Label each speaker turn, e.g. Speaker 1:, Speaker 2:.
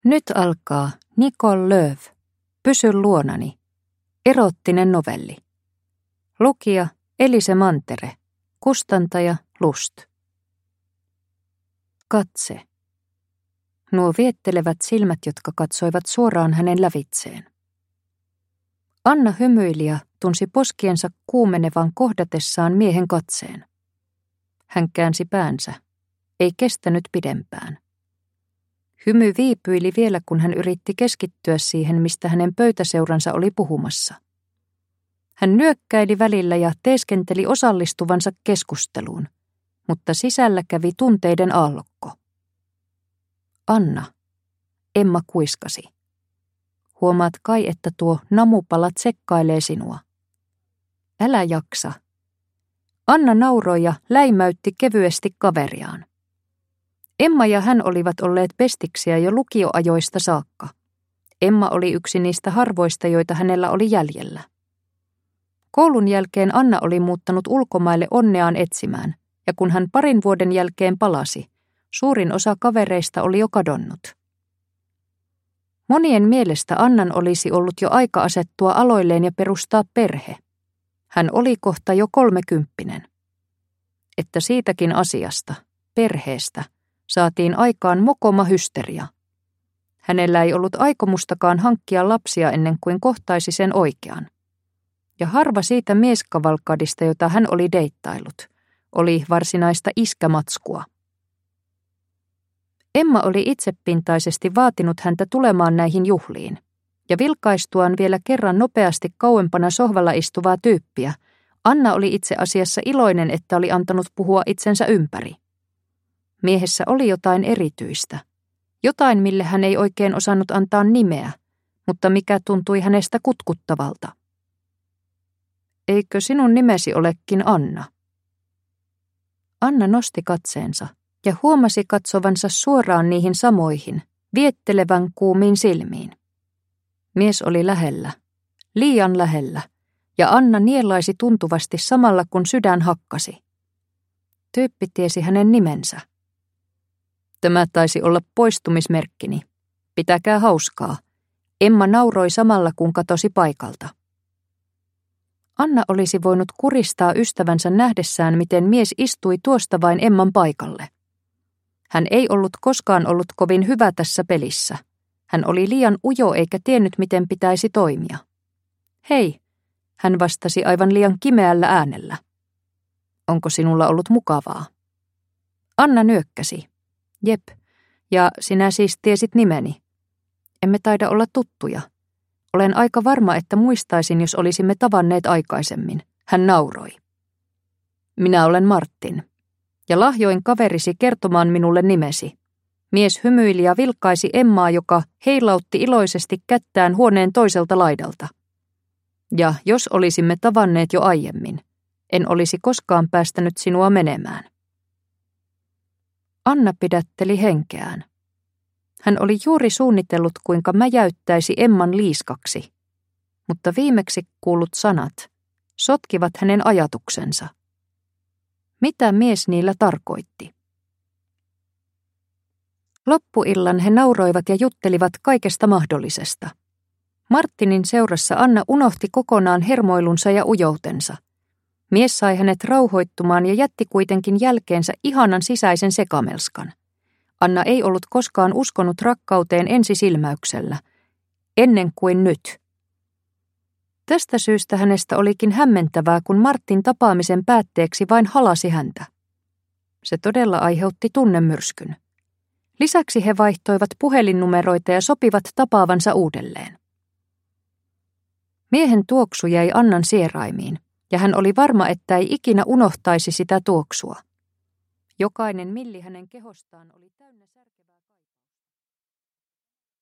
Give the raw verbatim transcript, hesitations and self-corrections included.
Speaker 1: Nyt alkaa Nicole Lööv, Pysy luonani, erottinen novelli. Lukija Elise Mantere, kustantaja Lust. Katse. Nuo viettelevät silmät, jotka katsoivat suoraan hänen lävitseen. Anna hymyili ja tunsi poskiensa kuumenevan kohdatessaan miehen katseen. Hän käänsi päänsä. Ei kestänyt pidempään. Hymy viipyili vielä, kun hän yritti keskittyä siihen, mistä hänen pöytäseuransa oli puhumassa. Hän nyökkäili välillä ja teeskenteli osallistuvansa keskusteluun, mutta sisällä kävi tunteiden aallokko. Anna, Emma kuiskasi. Huomaat kai, että tuo namupala tsekkailee sinua. Älä jaksa. Anna nauroi ja läimäytti kevyesti kaveriaan. Emma ja hän olivat olleet pestiksiä jo lukioajoista saakka. Emma oli yksi niistä harvoista, joita hänellä oli jäljellä. Koulun jälkeen Anna oli muuttanut ulkomaille onneaan etsimään, ja kun hän parin vuoden jälkeen palasi, suurin osa kavereista oli jo kadonnut. Monien mielestä Annan olisi ollut jo aika asettua aloilleen ja perustaa perhe. Hän oli kohta jo kolmekymppinen. Että siitäkin asiasta, perheestä, saatiin aikaan mokoma hysteria. Hänellä ei ollut aikomustakaan hankkia lapsia ennen kuin kohtaisi sen oikean. Ja harva siitä mieskavalkadista, jota hän oli deittailut, oli varsinaista iskämatskua. Emma oli itsepintaisesti vaatinut häntä tulemaan näihin juhliin, ja vilkaistuaan vielä kerran nopeasti kauempana sohvalla istuvaa tyyppiä, Anna oli itse asiassa iloinen, että oli antanut puhua itsensä ympäri. Miehessä oli jotain erityistä, jotain mille hän ei oikein osannut antaa nimeä, mutta mikä tuntui hänestä kutkuttavalta. Eikö sinun nimesi olekin Anna? Anna nosti katseensa ja huomasi katsovansa suoraan niihin samoihin, viettelevän kuumiin silmiin. Mies oli lähellä, liian lähellä, ja Anna nielaisi tuntuvasti samalla kun sydän hakkasi. Tyyppi tiesi hänen nimensä. Tämä taisi olla poistumismerkkini. Pitäkää hauskaa. Emma nauroi samalla kun katosi paikalta. Anna olisi voinut kuristaa ystävänsä nähdessään, miten mies istui tuosta vain Emman paikalle. Hän ei ollut koskaan ollut kovin hyvä tässä pelissä. Hän oli liian ujo eikä tiennyt, miten pitäisi toimia. Hei, hän vastasi aivan liian kimeällä äänellä. Onko sinulla ollut mukavaa? Anna nyökkäsi. Jep, ja sinä siis tiesit nimeni. Emme taida olla tuttuja. Olen aika varma, että muistaisin, jos olisimme tavanneet aikaisemmin. Hän nauroi. Minä olen Martin, ja lahjoin kaverisi kertomaan minulle nimesi. Mies hymyili ja vilkaisi Emmaa, joka heilautti iloisesti kättään huoneen toiselta laidalta. Ja jos olisimme tavanneet jo aiemmin, en olisi koskaan päästänyt sinua menemään. Anna pidätteli henkeään. Hän oli juuri suunnitellut, kuinka mäjäyttäisi Emman liiskaksi, mutta viimeksi kuullut sanat sotkivat hänen ajatuksensa. Mitä mies niillä tarkoitti? Loppuillan he nauroivat ja juttelivat kaikesta mahdollisesta. Martinin seurassa Anna unohti kokonaan hermoilunsa ja ujoutensa. Mies sai hänet rauhoittumaan ja jätti kuitenkin jälkeensä ihanan sisäisen sekamelskan. Anna ei ollut koskaan uskonut rakkauteen ensisilmäyksellä, ennen kuin nyt. Tästä syystä hänestä olikin hämmentävää, kun Martin tapaamisen päätteeksi vain halasi häntä. Se todella aiheutti tunnemyrskyn. Lisäksi he vaihtoivat puhelinnumeroita ja sopivat tapaavansa uudelleen. Miehen tuoksu jäi Annan sieraimiin, ja hän oli varma, että ei ikinä unohtaisi sitä tuoksua. Jokainen milli hänen kehostaan oli täynnä särkevää.